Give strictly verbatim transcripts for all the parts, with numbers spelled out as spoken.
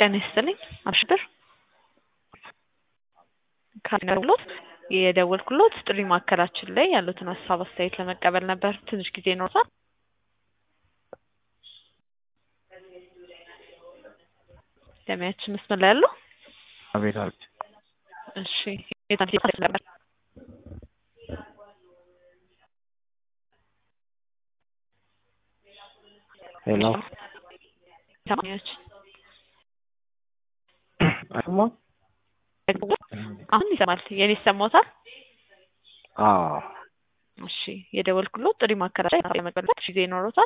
ጤና ይስጥልኝ አብሽር ካነውሎት የደወልኩሎት ጥሪ ማዕከላችን ላይ ያሉትን ሀሳብ አስተያየት ለመቀበል ነበር። ትንሽ ጊዜ ይኖራል? ለሚያችን መስመር ላይ ያለው አቤት አቤት። እሺ የታንቲ ነበር ሄሎ ታማኞች አይማ አሁን ይሰማል? የኔ ይሰማዎታል? አዎ እሺ የደወልኩሎት ጥሪ ማዕከላችን ለመቀበል ጊዜ ይኖራል?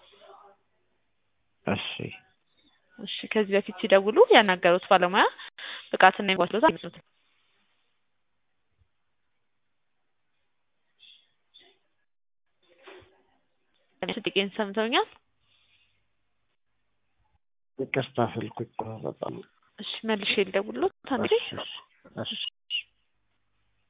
እሺ እሺ ከዚህ በፊት ሲደውሉ ያናገሩት ባለሙያ ብቃትና ይጓትሎታ አይመስሉት? ጥቂን ሰምተውኛል? ይቅርታ ስልኩ ይቆራረጣል። እሺ መልሼ ልደውልሎት አንዴ። እሺ እሺ